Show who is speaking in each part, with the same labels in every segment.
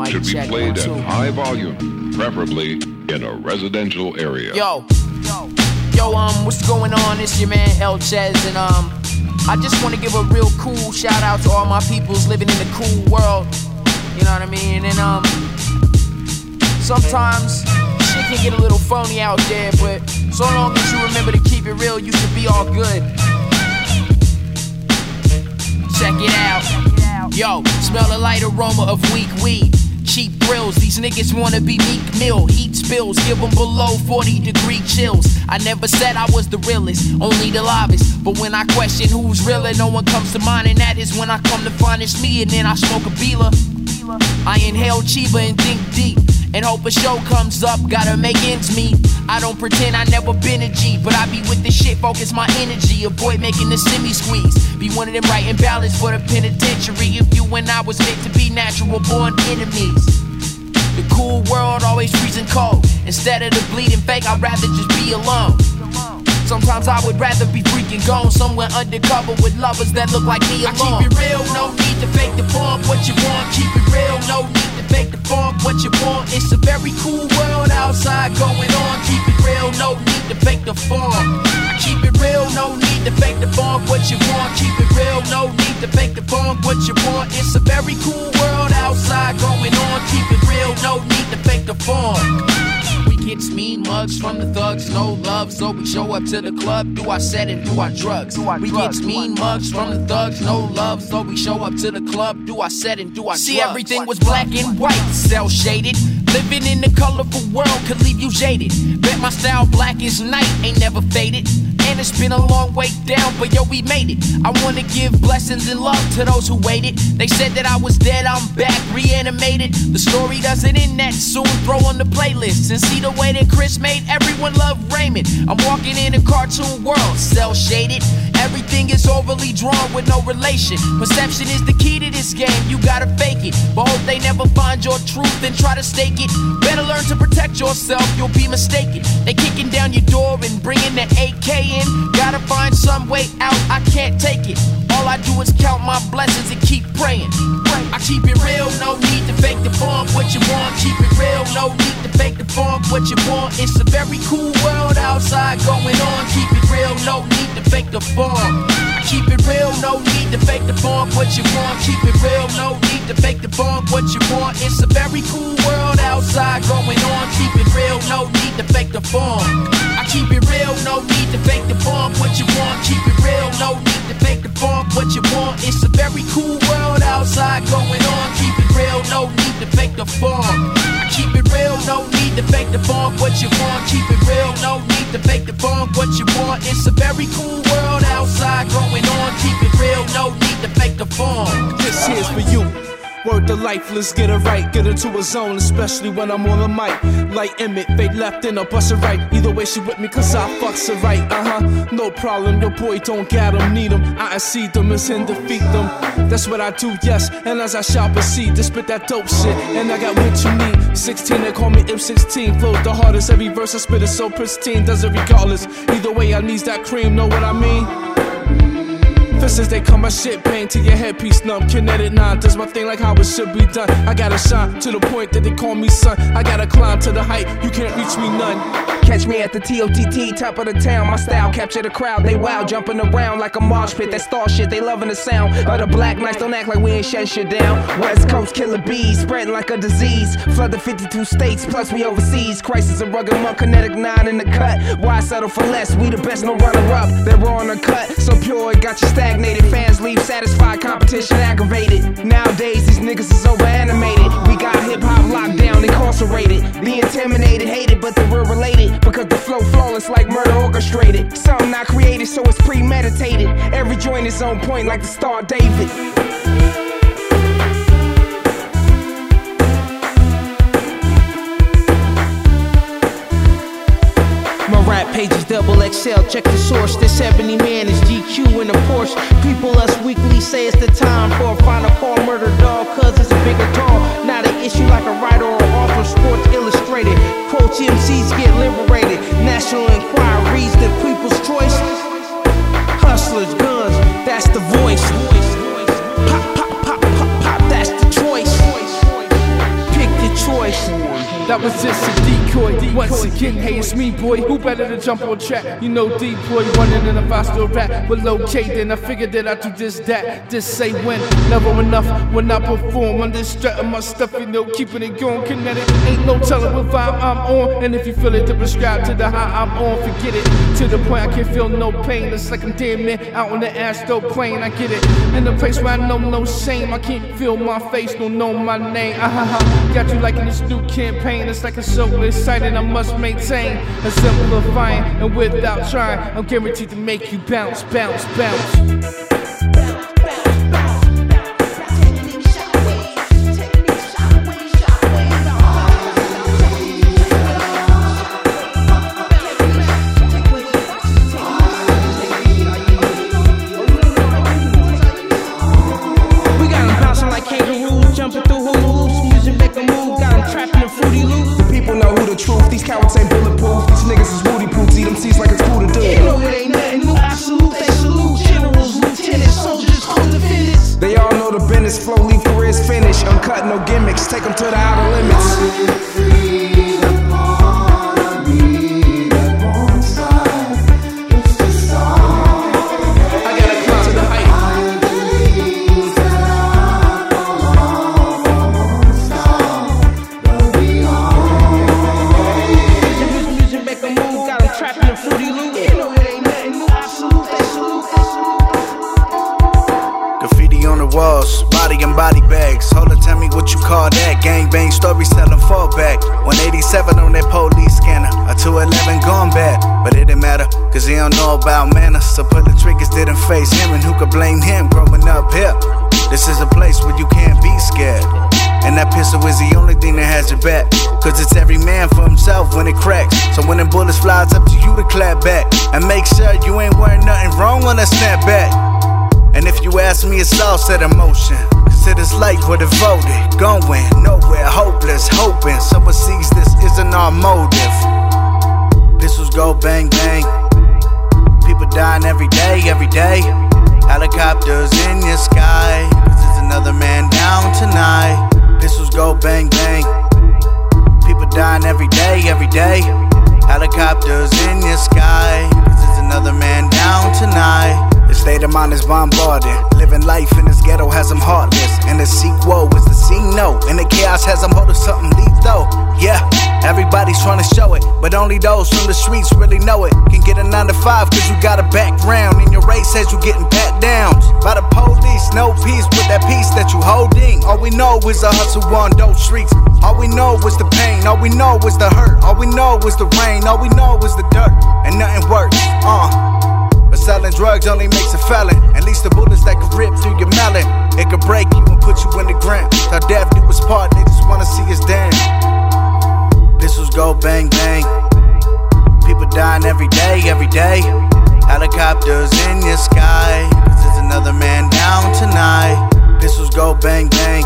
Speaker 1: should be played at high volume, preferably in a residential area.
Speaker 2: Yo, what's going on? It's your man El Chez, and I just want to give a real cool shout out to all my peoples living in the cool world. You know what I mean? And sometimes shit can get a little phony out there, but so long as you remember to keep it real, you should be all good. Check it out. Yo, smell the light aroma of weak weed. Cheap thrills, these niggas wanna be Meek Mill. Heat spills, give them below 40-degree chills. I never said I was the realest, only the livest. But when I question who's realer, no one comes to mind. And that is when I come to find it's me, and then I smoke a Beela. I inhale Chiba and think deep, and hope a show comes up, gotta make ends meet. I don't pretend I never been a G, but I be with this shit, focus my energy, avoid making the semi-squeeze. Be one of them writing ballads for the penitentiary. If you and I was meant to be natural born enemies. The cool world always freezing cold. Instead of the bleeding fake, I'd rather just be alone. Sometimes I would rather be freaking gone somewhere undercover with lovers that look like me alone. I keep it real, no need to fake the form. What you want, keep it real, no need to fake the form. What you want, it's a very cool world outside going on. Keep it real, no need to fake the form. I keep it real, no need to fake the form. What you want, keep it real, no need to fake the form. What you want, it's a very cool world outside going on. Keep it real, no need to fake the form. Gets mean mugs from the thugs, no love, so we show up to the club, do our set and do our drugs. We get mean mugs from the thugs, no love, so we show up to the club, do our set and do our drugs. See, everything was black and white, cell shaded. Living in the colorful world could leave you jaded. Bet my style black as night, ain't never faded. And it's been a long way down, but yo, we made it. I wanna give blessings and love to those who waited. They said that I was dead, I'm back, reanimated. The story doesn't end that soon, throw on the playlist and see the way that Chris made everyone love Raymond. I'm walking in a cartoon world, cell shaded. Everything is overly drawn with no relation. Perception is the key to this game, you gotta fake it. But hope they never find your truth and try to stake it. Better learn to protect yourself, you'll be mistaken. They kicking down your door and bringing the AK in. Gotta find some way out, I can't take it. All I do is count my blessings and keep praying. I keep it real, no need to fake the form. What you want, keep it real, no need to fake the form. What you want, it's a very cool world outside going on. Keep it real, no need to fake the form. I keep it real, no need to fake the form. What you want, keep it real, no need to fake the form. What you want, it's a very cool world outside going on. Keep it real, no need to fake the form. I keep it real, no need to fake the form. What you want, keep it real, no need to fake the form. What you want, it's a very cool world outside going on. Keep it real, no need to fake the form. I keep it real, no need to fake the form. What you want, keep it real, no need to fake the form. What you want, it's a very cool world outside going on. Keep it real, no need to fake the form.
Speaker 3: This here's for you. Word to life, let's get it right. Get into a zone, especially when I'm on the mic. Like Emmett, fade left and I bust it right. Either way, she with me, cause I fucks it right. No problem, your boy don't got them, need them. I see them, it's him defeat them. That's what I do, yes. And as I shall proceed to spit that dope shit, and I got what you need. 16, they call me M16. Flow the hardest, every verse I spit is so pristine. Does it regardless. Either way, I needs that cream, know what I mean? Fists they come, my shit bang to your headpiece numb. Kinetic 9 does my thing like how it should be done. I gotta shine to the point that they call me son. I gotta climb to the height, you can't reach me none.
Speaker 4: Catch me at the TOTT, top of the town. My style capture the crowd, they wild, jumping around like a marsh pit. That star shit, they loving the sound of the black knights. Don't act like we ain't shut shit down. West Coast killer bees, spreading like a disease. Flood the 52 states, plus we overseas. Crisis a rugged monk, kinetic 9 in the cut. Why settle for less? We the best, no runner up. They're raw on the cut, so pure it got you stagnated. Fans leave satisfied, competition aggravated. Nowadays these niggas is over animated. We got hip hop locked down, incarcerated. The intimidated, hated, but the real related. Because the flow flawless like murder orchestrated. Something not created, so it's premeditated. Every joint is on point like the Star David.
Speaker 5: My rap page is double XL, check the source. This 70 man is GQ in a Porsche. People us weekly say it's the time for a final call murder dog, cause it's a bigger tall. Not an issue like a writer or author, Sports Illustrated. Quotes MCs get liberated. National Enquiries, the people's choice. Hustlers, guns, that's the voice. Pop, pop, pop, pop, pop, that's the choice.
Speaker 3: that was just a decoy. Once again, hey, it's me, boy. Who better to jump on track? You know, D-boy running in a faster rap. But low-K, then I figured that I'd do this, that. Just say when, never enough when I perform. I'm just strutting my stuff, you know, keeping it going. Kinetic, ain't no telling what vibe I'm on. And if you feel it, to prescribe to the high I'm on, forget it. To the point I can't feel no pain. It's like I'm dead man out on the astro plane. I get it. In a place where I know no shame. I can't feel my face, don't know my name. Got you liking this new campaign. It's like it's so exciting, I must maintain a simplifying, and without trying, I'm guaranteed to make you bounce, bounce, bounce.
Speaker 5: Jumping through hoops, music make a move, got them trapped in a fruity loop.
Speaker 4: The people know who the truth, these cowards ain't bulletproof. These niggas is woody poops, eat them seeds like it's cool to do.
Speaker 5: You know it ain't nothing new, I salute, they salute. Generals, lieutenants, soldiers, co-defendants.
Speaker 4: They all know the business flow, leave careers finish. Uncut, no gimmicks, take them to the outer limits.
Speaker 6: Graffiti on the walls, body and body bags. Hold up, tell me what you call that. Gangbang story selling fallback. 187 on that police scanner. A 211 gone bad, but it didn't matter, cause he don't know about manners. So pull the triggers, didn't face him, and who could blame him growing up here? This is a place where you can't be scared. And that pistol is the only thing that has your back, cause it's every man for himself when it cracks. So when the bullets fly, it's up to you to clap back. And make sure you ain't wearing nothing wrong on that snapback. And if you ask me, it's all set in motion. Cause it is like we're devoted, going nowhere, hopeless, hoping someone sees this isn't our motive. Pistols go bang bang, people dying every day, every day. Helicopters in your sky, cause there's another man down tonight. Pistols go bang bang, people dying every day, every day. Helicopters in your sky, cause there's another man down tonight. The state of mind is bombarded. Living life in this ghetto has them heartless. And the sequel is the scene, no. And the chaos has them hold of something lethal. Yeah, everybody's trying to show it, but only those from the streets really know it. Can get a 9 to 5 cause you got a background. And your race says you getting pat down by the police. No peace with that peace that you holding. All we know is the hustle on those streets. All we know is the pain. All we know is the hurt. All we know is the rain. All we know is the dirt. And nothing works. But selling drugs only makes a felon. At least the bullets that could rip through your melon, it could break you and put you in the ground. How death do his part, they just wanna see us down. Pistols go bang bang, people dying every day, every day. Helicopters in your sky, cause there's another man down tonight. Pistols go bang bang,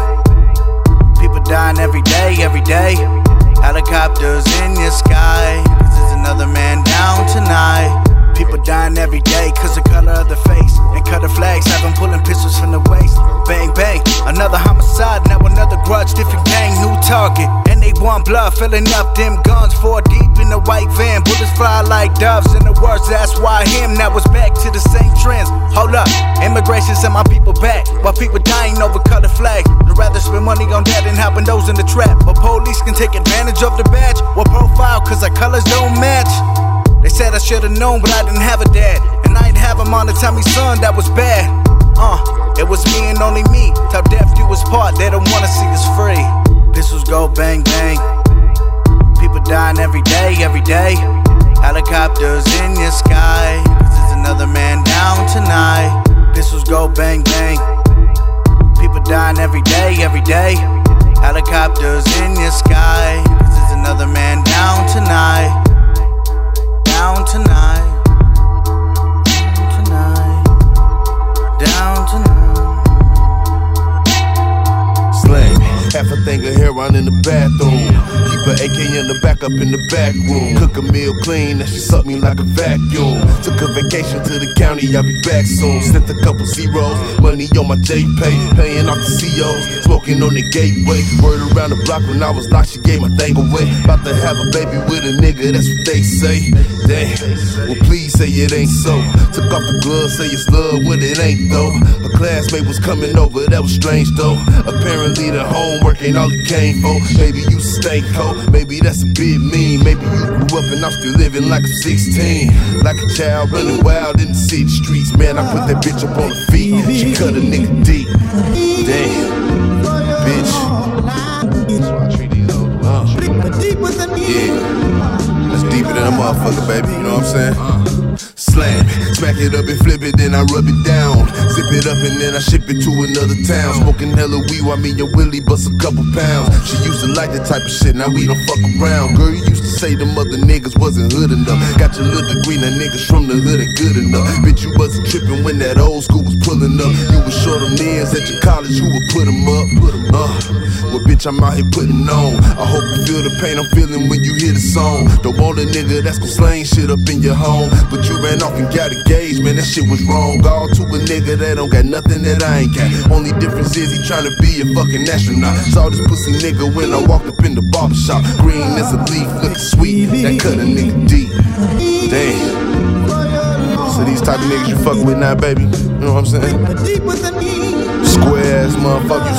Speaker 6: people dying every day, every day. Helicopters in your sky, cause there's another man down tonight. People dying every day cause the color of the face. And cut the flags, have them pulling pistols from the waist. Bang bang, another homicide, now another grudge. Different gang, new target. And they want blood, filling up them guns 4 deep in the white van. Bullets fly like doves in the words, that's why him. Now it's back to the same trends. Hold up, immigration sent my people back, while people dying over color flags. They'd rather spend money on that than helping those in the trap. But police can take advantage of the badge or profile cause our colors don't match. They said I should've known, but I didn't have a dad. And I ain't have him on to tell me, son, that was bad. It was me and only me. Till death do his part, they don't wanna see us free. Pistols go bang bang, people dying every day, every day. Helicopters in your sky, cause there's another man down tonight. Pistols go bang bang, people dying every day, every day. Helicopters in your sky, cause there's another man down tonight. Down tonight, down tonight.
Speaker 7: Slang, half a thing of heroin in the bathroom. Keep her AK in the back up in the back room. Cook a meal clean, and she suck me like a vacuum. Took a vacation to the county, I'll be back soon. Sent a couple zeros, money on my J-Pay, paying off the COs, smoking on the gateway. Word around the block when I was locked, she gave my thing away. About to have a baby with a nigga, that's what they say. Damn, well please say it ain't so. Took off the gloves, say it's love when it ain't though. A classmate was coming over, that was strange though. Apparently the homework ain't all it came for. Maybe you stay cold, maybe that's a bit mean. Maybe you grew up and I'm still living like I'm 16. Like a child running wild in the city streets. Man, I put that bitch up on her feet. She cut a nigga deep. Damn, bitch. That's why I treat these hoes. Yeah, that's deeper than a motherfucker, baby. You know what I'm saying? Slam it, smack it up and flip it, then I rub it down. Zip it up and then I ship it to another town. Smoking hella weed while me and Willie bust a couple pounds. She used to like that type of shit, now we don't fuck around. Girl, you used to say them other niggas wasn't hood enough. Got your little degree, now niggas from the hood ain't good enough. Bitch, you wasn't tripping when that old school was pulling up. You was short them niggas at your college, who would put them up? Well, bitch, I'm out here putting on. I hope you feel the pain I'm feeling when you hear the song. Don't want a nigga that's gon' slang shit up in your home. But you ran off and got engaged, man, that shit was wrong. All to a nigga that don't got nothing that I ain't got. Only difference is he tryna be a fucking astronaut. Saw this pussy nigga when I walked up in the barbershop. Green as a leaf, looking sweet, that cut a nigga deep. Damn. So these type of niggas you fuck with now, baby, you know what I'm saying? Square ass motherfuckers,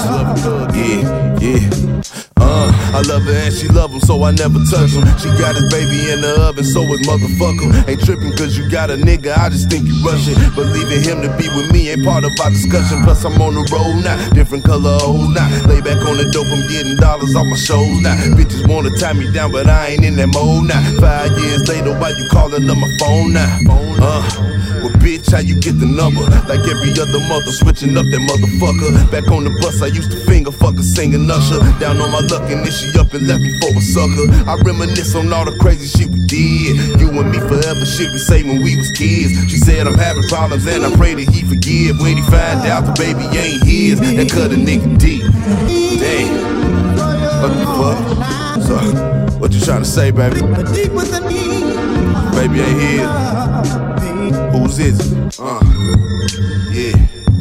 Speaker 7: yeah. I love her and she love him, so I never touch him. She got his baby in the oven, so his motherfucker. Ain't tripping cause you got a nigga, I just think you rushing. But leaving him to be with me ain't part of our discussion. Plus I'm on the road now, different color old now. Lay back on the dope, I'm getting dollars off my shows now. Bitches wanna tie me down, but I ain't in that mode now. 5 years later, why you calling on my phone now? Well bitch, how you get the number? Like every other mother, switching up that motherfucker. Back on the bus, I used to finger fuck her, singing Usher. Down on my luck and then she up and left me for a sucker. I reminisce on all the crazy shit we did. You and me forever, shit we say when we was kids. She said I'm having problems and I pray that he forgive. When he find out the baby ain't his, that cut a nigga deep. Damn, what the fuck? So, what you trying to say, baby? Baby ain't here. Who's is it? Yeah.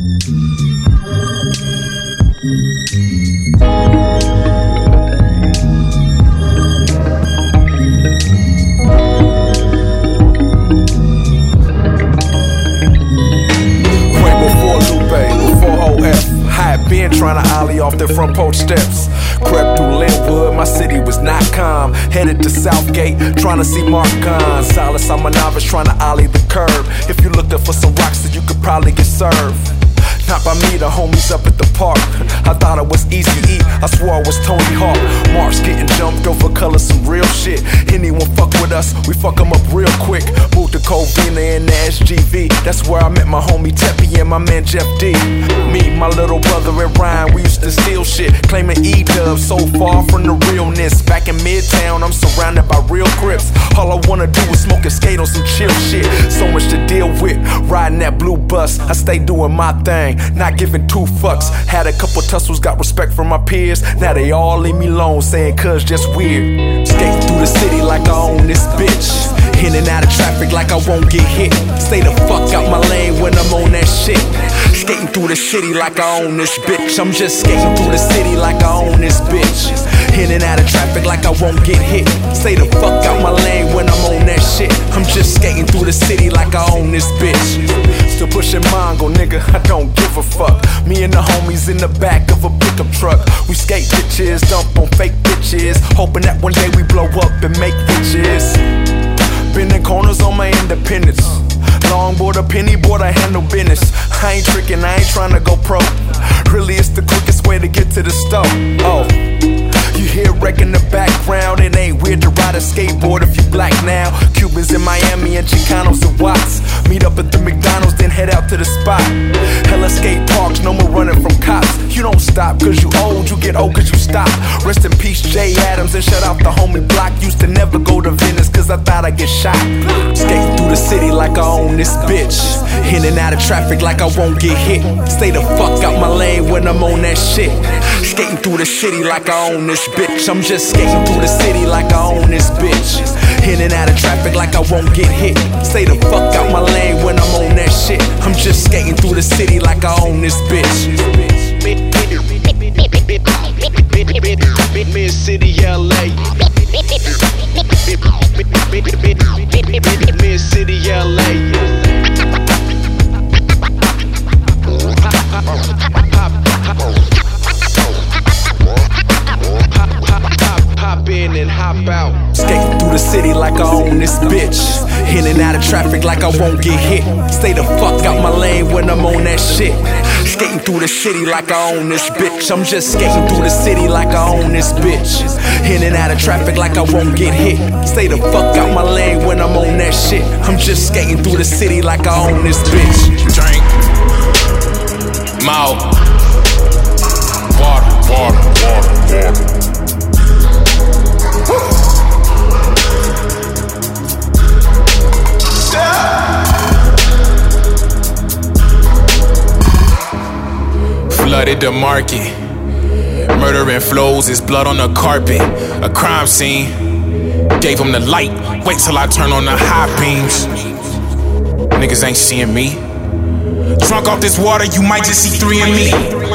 Speaker 8: Been trying to ollie off the front porch steps. Crept through Linwood, my city was not calm. Headed to Southgate, trying to see Mark Kahn. Silas, I'm a novice trying to ollie the curb. If you looked up for some rocks, then you could probably get served. Not by me, the homies up at the park. I thought it was Easy E, I swore I was Tony Hawk. Mark's getting jumped over color, some real shit. Anyone fuck with us, we fuck them up real quick. Moved to Covina in the SGV. That's where I met my homie Teppy and my man Jeff D. Me, my little brother and Ryan, we used to steal shit. Claiming E-Dub, so far from the realness. Back in Midtown, I'm surrounded by real crips. All I wanna do is smoke and skate on some chill shit. So much to deal with, riding that blue bus. I stay doing my thing, not giving two fucks. Had a couple tussles, got respect from my peers. Now they all leave me alone, saying cuz just weird. Skating through the city like I own this bitch. In and out of traffic like I won't get hit. Stay the fuck out my lane when I'm on that shit. Skating through the city like I own this bitch. I'm just skating through the city like I own this bitch. In and out of traffic like I won't get hit. Stay the fuck out my lane when I'm on that shit. I'm just skating through the city like I own this bitch. Still pushing Mongo, nigga, I don't give a fuck. Me and the homies in the back of a pickup truck. We skate bitches, dump on fake bitches. Hoping that one day we blow up and make bitches. Bending corners on my independence. Longboard or penny board, I handle business. I ain't tricking, I ain't trying to go pro. Really, it's the quickest way to get to the stove. Oh, you hear wreck in the background. It ain't weird to ride a skateboard if you black now. Cubans in Miami and Chicanos and Watts. Meet up at the McDonald's, then head out to the spot. Hella skate parks, no more running from cops. You don't stop cause you old, you get old cause you stop. Rest in peace Jay Adams and shout out the homie Block. Used to never go to Venice cause I thought I'd get shot. Skating through the city like I own this bitch. In and out of traffic like I won't get hit. Stay the fuck out my lane when I'm on that shit. Skating through the city like I own this bitch. I'm just skating through the city like I own this bitch. In and out of traffic like I won't get hit. Stay the fuck out my lane when I'm on that shit. I'm just skating through the city like I own this bitch.
Speaker 9: Mid City, LA. Mid City, LA. Hop in and hop out.
Speaker 8: Skating through the city like I own this bitch. In and out of traffic like I won't get hit. Stay the fuck out my lane when I'm on that shit. Skating through the city like I own this bitch. I'm just skating through the city like I own this bitch. In and out of traffic like I won't get hit. Stay the fuck out my lane when I'm on that shit. I'm just skating through the city like I own this bitch.
Speaker 10: Drink, mouth, water, water, water, water. Flooded the market. Murdering flows, it's blood on the carpet. A crime scene. Gave him the light. Wait till I turn on the high beams. Niggas ain't seeing me. Drunk off this water, you might just see 3 of me.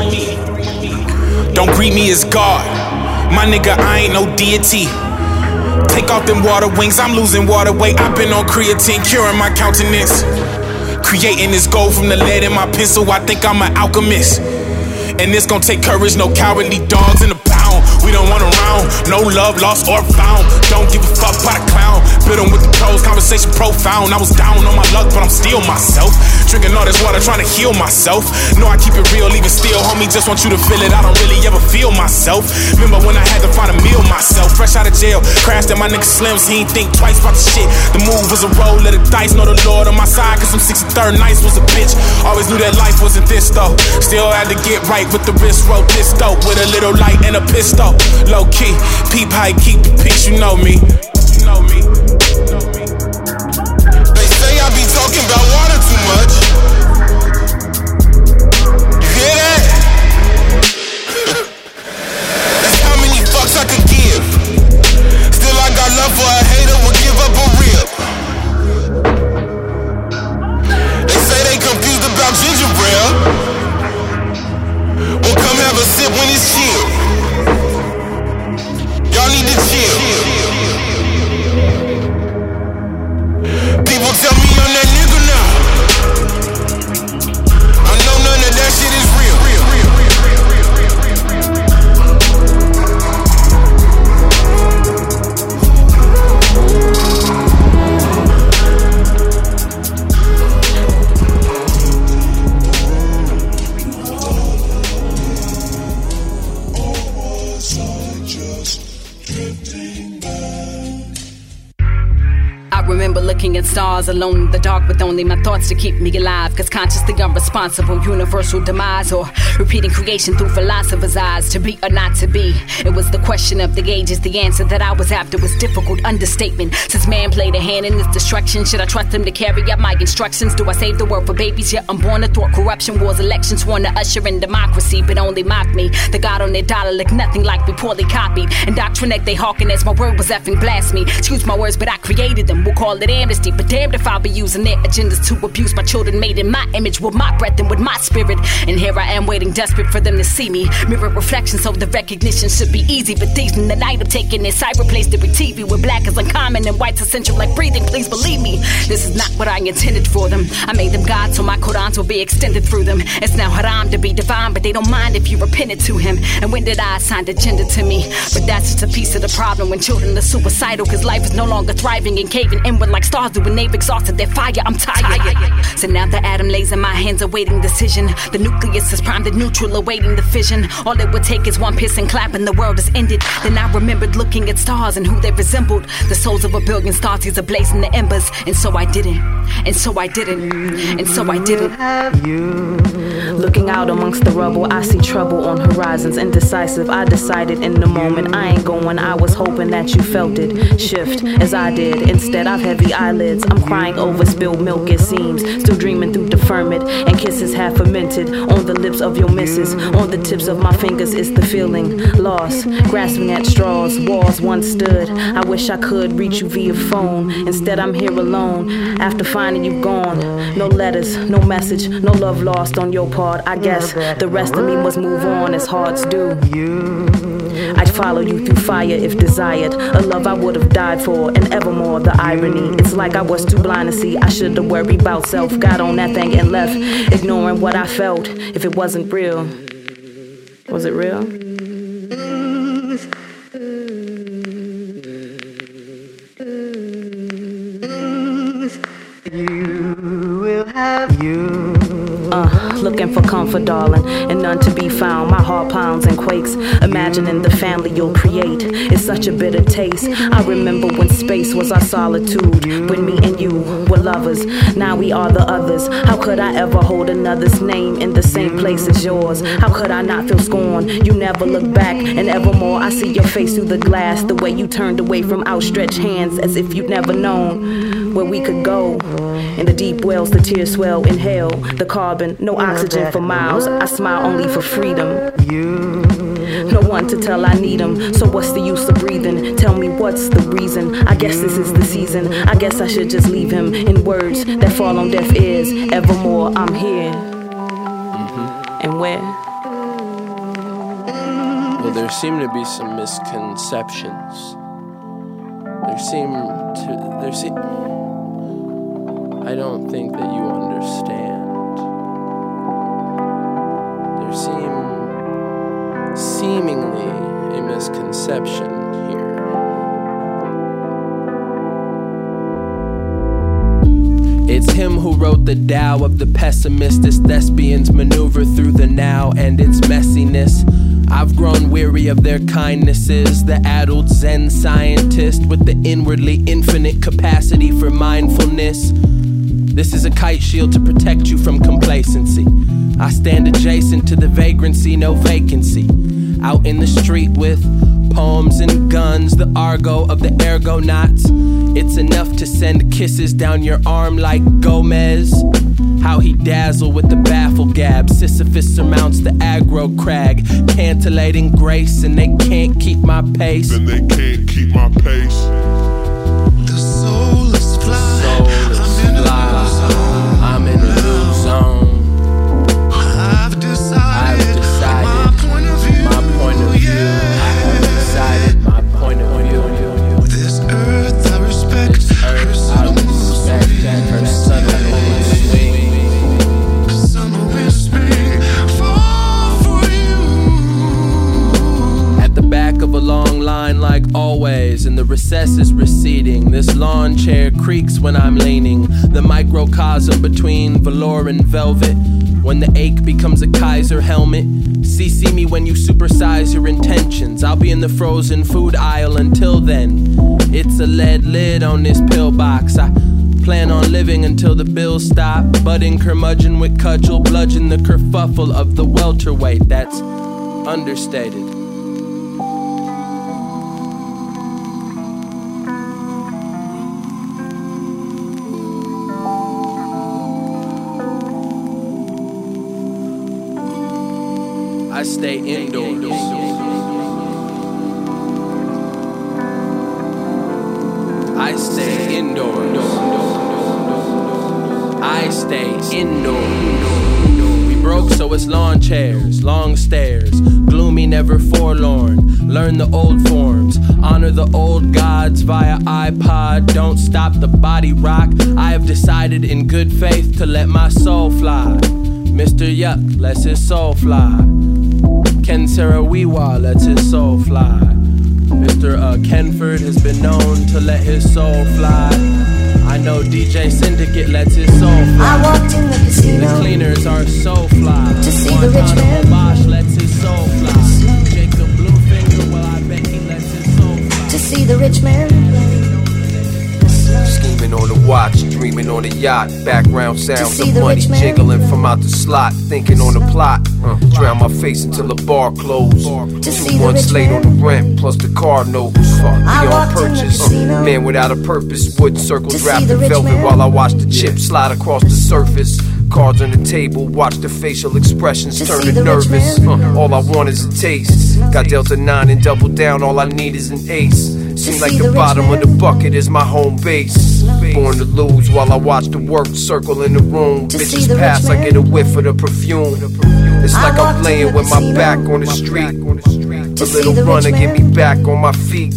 Speaker 10: Don't greet me as God. My nigga, I ain't no deity. Take off them water wings, I'm losing water weight. I've been on creatine, curing my countenance. Creating this gold from the lead in my pencil. I think I'm an alchemist. And it's gon' take courage, no cowardly dogs in the pound. We don't want around, no love lost or found. Don't give a fuck by the clown. Build 'em with the pros, conversation profound. I was down on my luck, but I'm still myself. Drinking all this water, trying to heal myself. No, I keep it real, even still, homie, just want you to feel it. I don't really ever feel myself. Remember when I had to find a meal myself. Fresh out of jail, crashed at my nigga Slims. He ain't think twice about the shit. The move was a roll of the dice. Know the Lord on my side, cause I'm 63rd nights was a bitch. Always knew that life wasn't this though. Still had to get right with the wrist, wrote this dope with a little light and a pistol. Low key, peep high, keep the peace, you know me. You know me.
Speaker 11: They say I be talking about water too much. You hear that? That's how many fucks I could give. Still I got love for a hater, will give up a rib. They say they confused about ginger ale. Well, come have a sip when it's chill. Y'all need to chill. People tell me I'm that nigga now. I know none of that shit is real.
Speaker 12: Remember looking at stars alone in the dark with only my thoughts to keep me alive. Cause consciously unresponsible, universal demise, or repeating creation through philosophers' eyes. To be or not to be, it was the question of the ages. The answer that I was after was difficult, understatement. Since man played a hand in this destruction, should I trust him to carry out my instructions? Do I save the world for babies? Yet I'm born to thwart corruption, wars, elections, sworn to usher in democracy, but only mock me. The God on their dollar look nothing like me, poorly copied. Indoctrinate they hawking as my word was effing blasphemy. Excuse my words, but I created them. We'll call it amnesty, but damned if I'll be using their agendas to abuse my children made in my image with my breath and with my spirit. And here I am waiting desperate for them to see me. Mirror reflection so the recognition should be easy. But these in the night I'm taking this cyber place to be TV where black is uncommon and white's essential like breathing. Please believe me, this is not what I intended for them. I made them God so my Qurans will be extended through them. It's now haram to be divine, but they don't mind if you repented to him. And when did I assign the gender to me? But that's just a piece of the problem when children are suicidal, cause life is no longer thriving and caving inward like stars do when they've exhausted their fire. I'm tired. So now the atom lays in my hands awaiting decision. The nucleus is primed and neutral awaiting the fission. All it would take is one piss and clap and the world is ended. Then I remembered looking at stars and who they resembled. The souls of a billion stars, these are blazing the embers. And so I didn't. And so I didn't. And so I didn't.
Speaker 13: Have you Looking out amongst the rubble, I see trouble on horizons. Indecisive, I decided in the moment I ain't going. I was hoping that you felt it shift as I did. Instead, I've heavy eyelids. I'm crying over spilled milk, it seems. Still dreaming through deferment and kisses half fermented on the lips of your missus. On the tips of my fingers is the feeling lost, grasping at straws. Walls once stood. I wish I could reach you via phone. Instead, I'm here alone after finding you gone. No letters, no message, no love lost on your part. I guess the rest of me must move on as hearts do. I'd follow you through fire if desired. A love I would have died for, and evermore the irony. It's like I was too blind to see. I should have worried about self. Got on that thing and left, ignoring what I felt. If it wasn't real, was it real? You will have you. Looking for comfort, darling, and none to be found. My heart pounds and quakes, imagining the family you'll create. It's such a bitter taste. I remember when space was our solitude, when me and you were lovers. Now we are the others. How could I ever hold another's name in the same place as yours? How could I not feel scorn? You never look back, and evermore I see your face through the glass. The way you turned away from outstretched hands, as if you'd never known where we could go. In the deep wells, the tears swell. Inhale the carbon, no oxygen for miles. I smile only for freedom. No one to tell I need him. So what's the use of breathing? Tell me what's the reason? I guess this is the season. I guess I should just leave him in words that fall on deaf ears. Evermore I'm here. And where?
Speaker 14: Well, there seem to be some misconceptions. I don't think that you understand. There seemingly a misconception here. It's him who wrote the Tao of the pessimist's thespians maneuver through the now and its messiness. I've grown weary of their kindnesses, the addled Zen scientist with the inwardly infinite capacity for mindfulness. This is a kite shield to protect you from complacency. I stand adjacent to the vagrancy, no vacancy. Out in the street with poems and guns, the argot of the ergonauts. It's enough to send kisses down your arm like Gomez. How he dazzle with the baffle gab. Sisyphus surmounts the aggro crag, cantillating grace, and they can't keep my pace.
Speaker 11: Then they can't keep my pace.
Speaker 14: The soul is fly. I'm in a new zone. I've decided my point of view. I have decided my point of view. This earth I respect. Her subtle moves swing. Summer will spring fall for you. At the back of a long line like always, and the recess is receding. This lawn chair creaks when I'm leaning. The microcosm between velour and velvet. When the ache becomes a Kaiser helmet. See me when you supersize your intentions. I'll be in the frozen food aisle until then. It's a lead lid on this pill box. I plan on living until the bills stop. Budding curmudgeon with cudgel, bludgeon the kerfuffle of the welterweight. That's understated. I stay indoors. I stay indoors. I stay indoors. We broke, so it's lawn chairs, long stairs, gloomy, never forlorn. Learn the old forms, honor the old gods via iPod. Don't stop the body rock. I have decided in good faith to let my soul fly. Mr. Yuck lets his soul fly. Ken Sarawiwa lets his soul fly. Mr. Kenford has been known to let his soul fly. I know DJ Syndicate lets his soul fly.
Speaker 15: I walked in the casino.
Speaker 14: The cleaners are so fly.
Speaker 15: To see the rich man.
Speaker 14: Bosch lets his soul fly. Jacob Bluefinger, well I bet he lets his soul fly.
Speaker 15: To see the rich man.
Speaker 16: Scheming on the watch, dream
Speaker 8: Screaming on the yacht, background sounds of money jiggling from out the slot. Thinking on the plot, drown my face until the bar closed. 2 months late on the rent, plus the car notes. Beyond purchase, man without a purpose. Wood circles wrapped in velvet while I watch the chips slide across the surface. Cards on the table, watch the facial expressions turning nervous. All I want is a taste. Got Delta 9 and double down, all I need is an ace. Seems like the bottom of the bucket is my home base. Born to lose while I watch the work circle in the room. Bitches pass, I get a whiff of the perfume. It's like I'm laying with my back on the street. A little runner, get me back on my feet.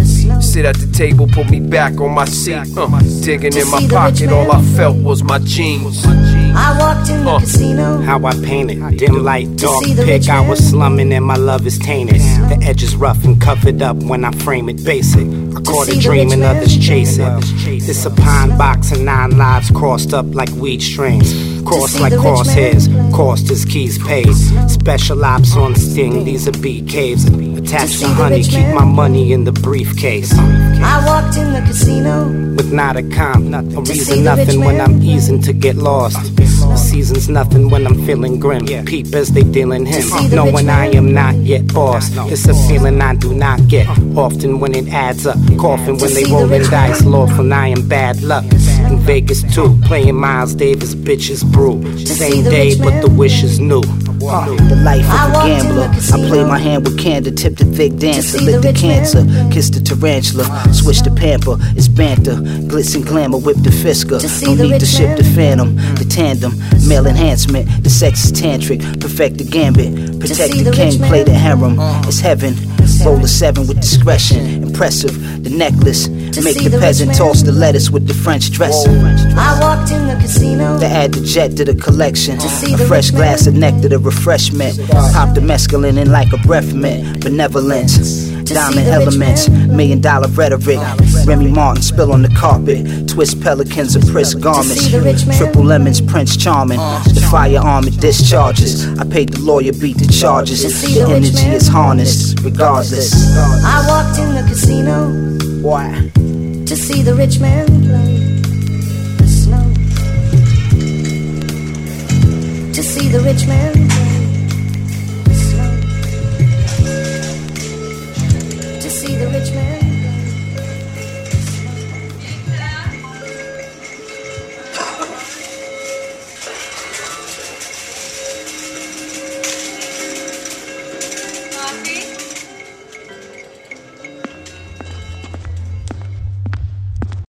Speaker 8: Sit at the table, put me back on my seat. Digging in my pocket, all I felt was my jeans.
Speaker 15: I walked in the casino.
Speaker 16: How I painted, dim light, dark pick. I was slumming and my love is tainted. The edge is rough and covered up when I frame it basic. I caught a dream and others chase it. This a pine box and 9 lives crossed up like weed strings. Crossed like crosshairs, cost as keys paid. Special ops on sting, these are beat caves. Attached to honey, keep my money in the briefcase.
Speaker 15: I walked in the casino
Speaker 16: with not a comp, a reason nothing when I'm easing to get lost. The season's nothing when I'm feeling grim. Peep as they dealing him, knowing I am not yet boss. It's a feeling I do not get often when it adds up. Coughing when they rolling dice, lawful I am bad luck. In Vegas too, playing Miles Davis, bitches brew. Same day, but the wish is new.
Speaker 17: The life of a gambler. I play my hand with candor, tip the thick dancer, lit the cancer, kiss the tarantula, switch the pamper, it's banter, glitz and glamour, whip the Fisker. No need to ship the phantom, the tandem, male enhancement, the sex is tantric, perfect the gambit, protect the king, play the harem, it's heaven. Roll a 7 with discretion, impressive, the necklace, make the peasant toss the lettuce with the French dressing.
Speaker 15: I walked in the casino
Speaker 17: to add the jet to the collection, a fresh glass of nectar to refreshment, pop the mescaline in like a breath mint, benevolence, diamond elements, $1 million rhetoric, Remy Martin spill on the carpet, twist pelicans and press garments, triple lemons, Prince Charming, the firearm it discharges, I paid the lawyer beat the charges, the energy is harnessed regardless.
Speaker 15: I walked in the casino.
Speaker 17: Why?
Speaker 15: To see the rich man play the snow. To see the rich man play the snow. To see the rich man.